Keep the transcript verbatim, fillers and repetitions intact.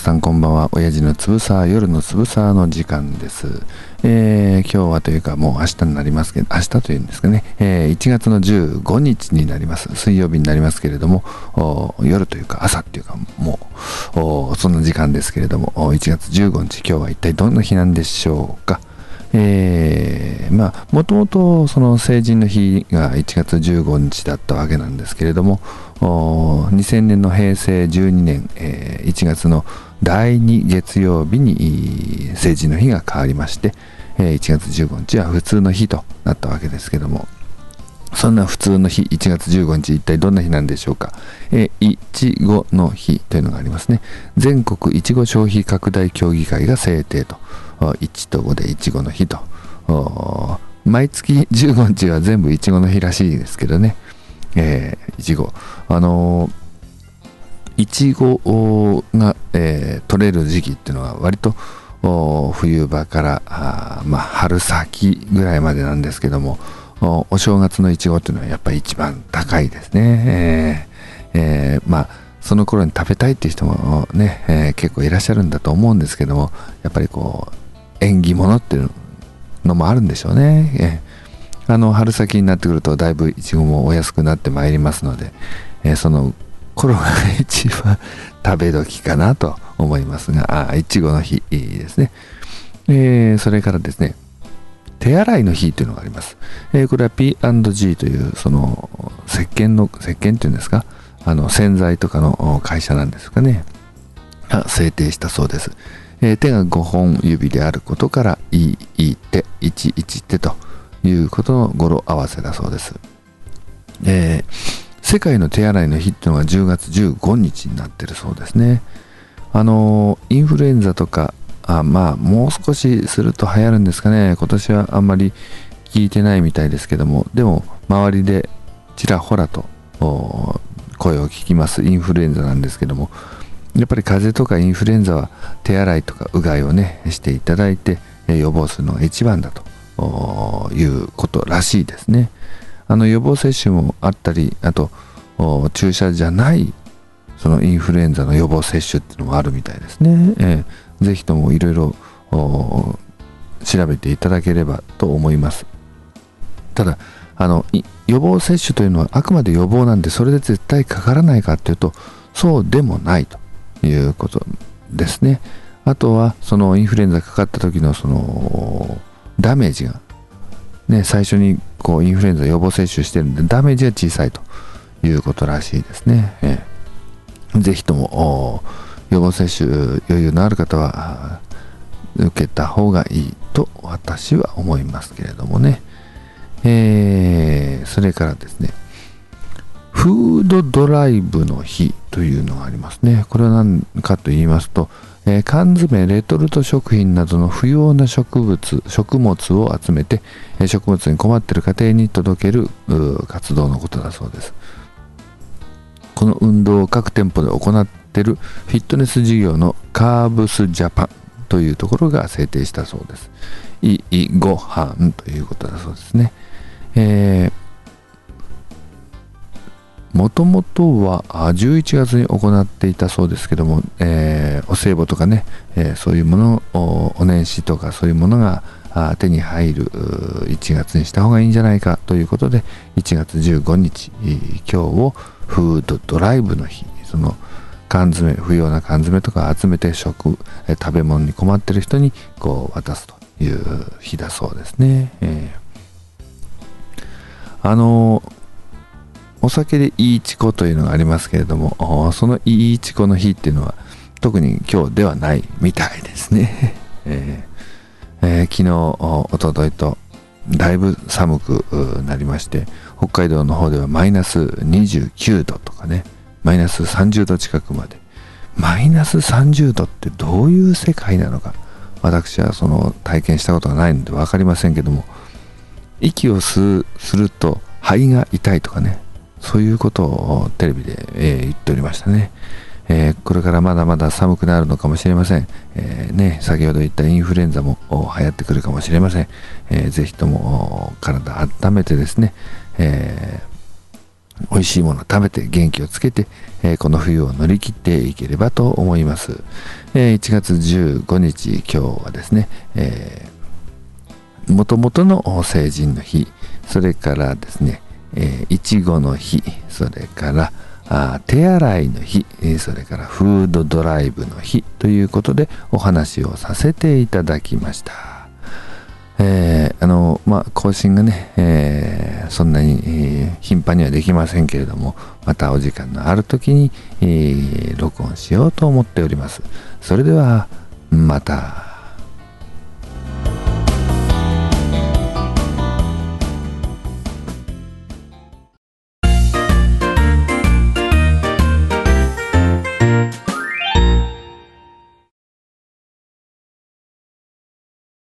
さんこんばんは。親父のつぶさ夜のつぶさの時間です。えー、今日はというかもう明日になりますけど、明日というんですかね、えー、いちがつのじゅうごにちになります。水曜日になりますけれども、夜というか朝っていうかもうそんな時間ですけれども、いちがつじゅうごにち、今日は一体どんな日なんでしょうか。えー、まあもともとその成人の日がいちがつじゅうごにちだったわけなんですけれども、にせんねんの平成じゅうにねん、えー、いちがつのだいに月曜日に成人の日が変わりまして、いちがつじゅうごにちは普通の日となったわけですけども、そんな普通の日いちがつじゅうごにち、一体どんな日なんでしょうか。えいちごの日というのがありますね。全国いちご消費拡大協議会が制定と、いちとごでいちごの日と、毎月じゅうごにちは全部いちごの日らしいですけどね。えー、いちごあのー、いちごが、えー、取れる時期っていうのは割と冬場からあ、まあ、春先ぐらいまでなんですけども、お, お正月のいちごっていうのはやっぱり一番高いですね。えーえー、まあその頃に食べたいっていう人もね、えー、結構いらっしゃるんだと思うんですけども、やっぱりこう縁起物っていうのもあるんでしょうね。えーあの春先になってくるとだいぶいちごもお安くなってまいりますので、えー、その頃が一番食べ時かなと思いますが、あいちごの日ですね。えー、それからですね、手洗いの日というのがあります。えー、これは ピーアンドジー というその石鹸の石鹸っていうんですか、あの洗剤とかの会社なんですかね、が制定したそうです。えー、手がごほん指であることからいいいい手いちいち手ということの語呂合わせだそうです。えー、世界の手洗いの日っていうのがじゅうがつじゅうごにちになってるそうですね。あのー、インフルエンザとかあまあもう少しすると流行るんですかね。今年はあんまり聞いてないみたいですけども、でも周りでちらほらと声を聞きますインフルエンザなんですけども、やっぱり風邪とかインフルエンザは手洗いとかうがいをねしていただいて予防するのが一番だということらしいですね。あの予防接種もあったり、あと注射じゃないそのインフルエンザの予防接種っていうのもあるみたいですね。えー、ぜひともいろいろ調べていただければと思います。ただあの予防接種というのはあくまで予防なんで、それで絶対かからないかっていうとそうでもないということですね。あとはそのインフルエンザかかった時のそのダメージがね、最初にこうインフルエンザ予防接種してるんでダメージが小さいということらしいですね。えー、ぜひとも予防接種余裕のある方は受けた方がいいと私は思いますけれどもね。えー、それからですね、フードドライブの日というのがありますね。これは何かと言いますと、えー、缶詰、レトルト食品などの不要な植物、食物を集めて、えー、食物に困っている家庭に届ける活動のことだそうです。この運動を各店舗で行っているフィットネス事業のカーブスジャパンというところが制定したそうです。いいご飯ということだそうですね。えー、もともとはじゅういちがつに行っていたそうですけども、えー、お歳暮とかね、えー、そういうものをお年始とかそういうものが手に入るいちがつにした方がいいんじゃないかということで、いちがつじゅうごにち今日をフードドライブの日、その缶詰、不要な缶詰とか集めて食食べ物に困っている人にこう渡すという日だそうですね。えーあのお酒でいいちこというのがありますけれども、そのいいちこの日っていうのは特に今日ではないみたいですね。えーえー、昨日おとといとだいぶ寒くなりまして、北海道の方ではマイナスにじゅうきゅうどとかね、マイナスさんじゅうど近くまで。マイナスさんじゅうどってどういう世界なのか、私はその体験したことがないので分かりませんけども、息を吸うすると肺が痛いとかね、そういうことをテレビで、えー、言っておりましたね。えー、これからまだまだ寒くなるのかもしれません。えー、ね、先ほど言ったインフルエンザも流行ってくるかもしれません。えー、ぜひとも体温めてですね、え美味しいものを食べて元気をつけて、えー、この冬を乗り切っていければと思います。えー、いちがつじゅうごにち、今日はですね、えー、もともとの成人の日、それからですね、えー、いちごの日、それからあ手洗いの日、それからフードドライブの日ということでお話をさせていただきました。えー、あのまあ更新がね、えー、そんなに、えー、頻繁にはできませんけれども、またお時間のある時に、えー、録音しようと思っております。それではまた。